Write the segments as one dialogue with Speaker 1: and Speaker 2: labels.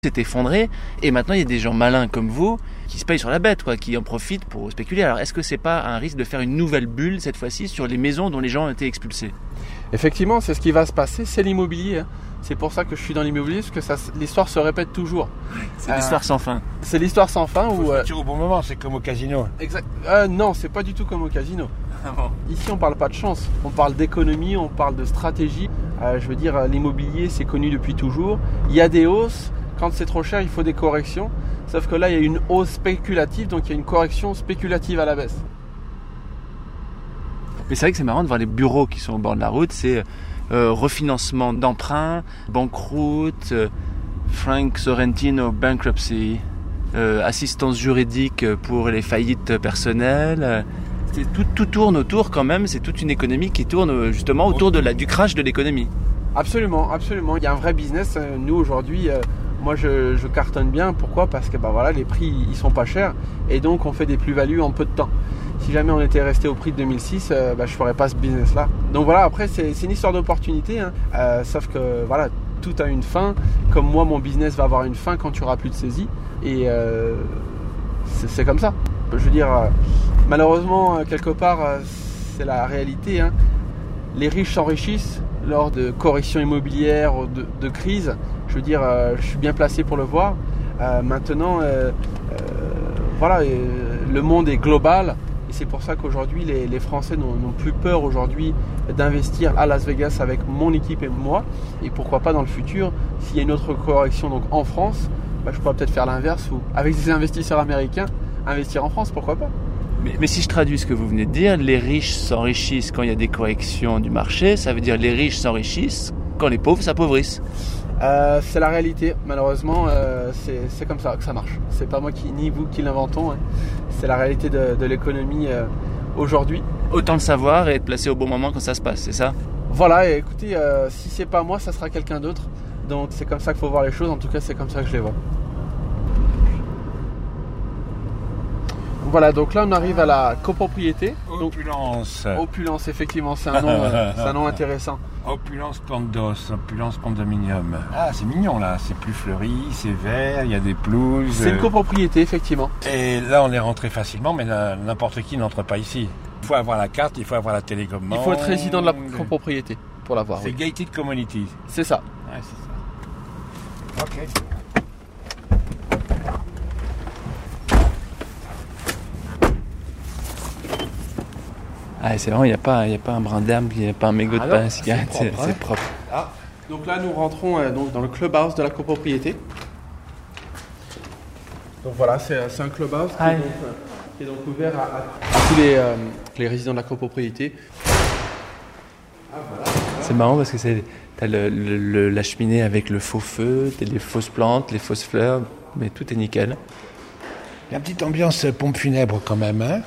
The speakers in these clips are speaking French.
Speaker 1: s'est effondré et maintenant il y a des gens malins comme vous qui se payent sur la bête, quoi, qui en profitent pour spéculer. Alors est-ce que c'est pas un risque de faire une nouvelle bulle cette fois-ci sur les maisons dont les gens ont été expulsés?
Speaker 2: Effectivement, c'est ce qui va se passer, c'est l'immobilier. C'est pour ça que je suis dans l'immobilier, parce que l'histoire se répète toujours.
Speaker 1: C'est l'histoire sans fin.
Speaker 2: C'est l'histoire sans fin.
Speaker 3: Faut sortir au bon moment, c'est comme au casino.
Speaker 2: Exact. Non, c'est pas du tout comme au casino.
Speaker 1: Ah bon.
Speaker 2: Ici, on parle pas de chance, on parle d'économie, on parle de stratégie. Je veux dire, l'immobilier, c'est connu depuis toujours. Il y a des hausses. Quand c'est trop cher, il faut des corrections. Sauf que là, il y a une hausse spéculative, donc il y a une correction spéculative à la baisse.
Speaker 1: Mais c'est vrai que c'est marrant de voir les bureaux qui sont au bord de la route. C'est refinancement d'emprunts, banqueroute, Frank Sorrentino bankruptcy, assistance juridique pour les faillites personnelles. Tout tourne autour quand même. C'est toute une économie qui tourne justement autour du crash de l'économie.
Speaker 2: Absolument, absolument. Il y a un vrai business. Nous aujourd'hui, moi je cartonne bien. Pourquoi ? Parce que voilà, les prix ils sont pas chers et donc on fait des plus-values en peu de temps. Si jamais on était resté au prix de 2006, je ferais pas ce business-là. Donc voilà, après c'est une histoire d'opportunité. Sauf que voilà, tout a une fin. Comme moi, mon business va avoir une fin quand tu auras plus de saisie. Et c'est comme ça. Je veux dire, malheureusement, quelque part, c'est la réalité. Les riches s'enrichissent lors de corrections immobilières, de crises. Je veux dire, je suis bien placé pour le voir. Maintenant, voilà, le monde est global. Et c'est pour ça qu'aujourd'hui, les Français n'ont plus peur aujourd'hui d'investir à Las Vegas avec mon équipe et moi. Et pourquoi pas dans le futur, s'il y a une autre correction donc en France, je pourrais peut-être faire l'inverse ou avec des investisseurs américains, investir en France, pourquoi pas.
Speaker 1: Mais si je traduis ce que vous venez de dire, les riches s'enrichissent quand il y a des corrections du marché, ça veut dire les riches s'enrichissent quand les pauvres s'appauvrissent.
Speaker 2: C'est la réalité, malheureusement, c'est comme ça que ça marche. C'est pas moi ni vous qui l'inventons, c'est la réalité de l'économie aujourd'hui.
Speaker 1: Autant le savoir et être placé au bon moment quand ça se passe, c'est ça ?
Speaker 2: Voilà, et écoutez, si c'est pas moi, ça sera quelqu'un d'autre. Donc c'est comme ça qu'il faut voir les choses, en tout cas c'est comme ça que je les vois. Voilà, donc là on arrive à la copropriété.
Speaker 3: Opulence.
Speaker 2: Donc, Opulence, effectivement, c'est un nom intéressant.
Speaker 3: Opulence Pandos, Opulence Condominium. Ah, c'est mignon là, c'est plus fleuri, c'est vert, il y a des pelouses.
Speaker 2: C'est une copropriété, effectivement.
Speaker 3: Et là on est rentré facilement, mais n'importe qui n'entre pas ici. Il faut avoir la carte, il faut avoir la télécommande.
Speaker 2: Il faut être résident de la copropriété pour l'avoir.
Speaker 3: C'est Gated Communities.
Speaker 2: C'est ça.
Speaker 3: Ouais, c'est ça. Ok.
Speaker 1: Ah, c'est vraiment, il n'y a pas un brin d'herbe, il n'y a pas un mégot de pain à cigarette, c'est propre.
Speaker 2: Ah. Donc là, nous rentrons donc dans le clubhouse de la copropriété. Donc voilà, c'est un clubhouse qui est donc ouvert à tous les résidents de la copropriété.
Speaker 1: Ah, voilà. C'est marrant parce que t'as la cheminée avec le faux feu, t'as les fausses plantes, les fausses fleurs, mais tout est nickel.
Speaker 3: Il y a une petite ambiance pompe funèbre quand même, hein.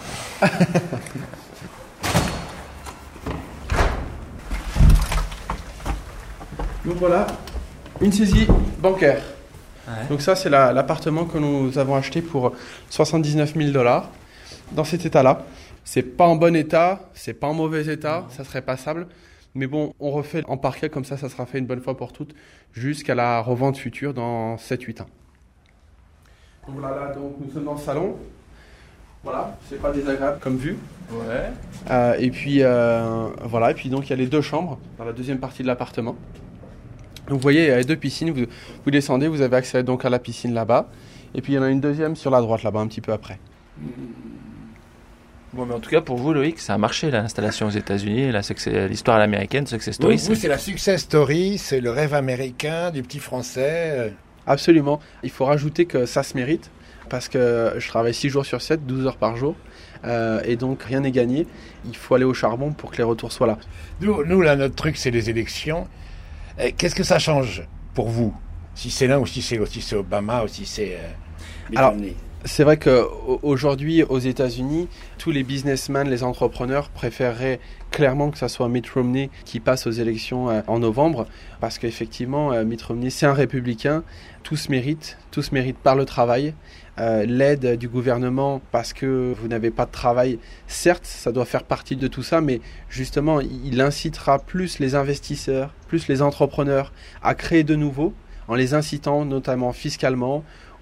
Speaker 2: Donc voilà, une saisie bancaire.
Speaker 1: Ouais.
Speaker 2: Donc ça, c'est l'appartement que nous avons acheté pour 79 000 $. Dans cet état-là, c'est pas en bon état, c'est pas en mauvais état, ça serait passable. Mais bon, on refait en parquet, comme ça sera fait une bonne fois pour toutes, jusqu'à la revente future dans 7-8 ans. Donc voilà, donc nous sommes dans le salon. Voilà, c'est pas désagréable comme vue.
Speaker 1: Ouais.
Speaker 2: Et puis voilà, et puis donc il y a les deux chambres dans la deuxième partie de l'appartement. Donc vous voyez, il y a les deux piscines, vous descendez, vous avez accès donc à la piscine là-bas. Et puis il y en a une deuxième sur la droite là-bas, un petit peu après.
Speaker 1: Bon, mais en tout cas pour vous, Loïc, ça a marché l'installation aux États-Unis, l'histoire à l'américaine, success story.
Speaker 3: Oui, c'est la success story, c'est le rêve américain du petit français.
Speaker 2: Absolument. Il faut rajouter que ça se mérite, parce que je travaille 6 jours sur 7, 12 heures par jour. Et donc rien n'est gagné. Il faut aller au charbon pour que les retours soient là.
Speaker 3: Nous là, notre truc, c'est les élections. Qu'est-ce que ça change pour vous ? Si c'est l'un ou si c'est Obama ou si c'est
Speaker 2: Alors, c'est vrai qu'aujourd'hui, aux États-Unis, tous les businessmen, les entrepreneurs préféreraient clairement que ça soit Mitt Romney qui passe aux élections en novembre, parce qu'effectivement, Mitt Romney, c'est un républicain, tous méritent par le travail. L'aide du gouvernement parce que vous n'avez pas de travail, certes, ça doit faire partie de tout ça, mais justement, il incitera plus les investisseurs, plus les entrepreneurs à créer de nouveau, en les incitant notamment fiscalement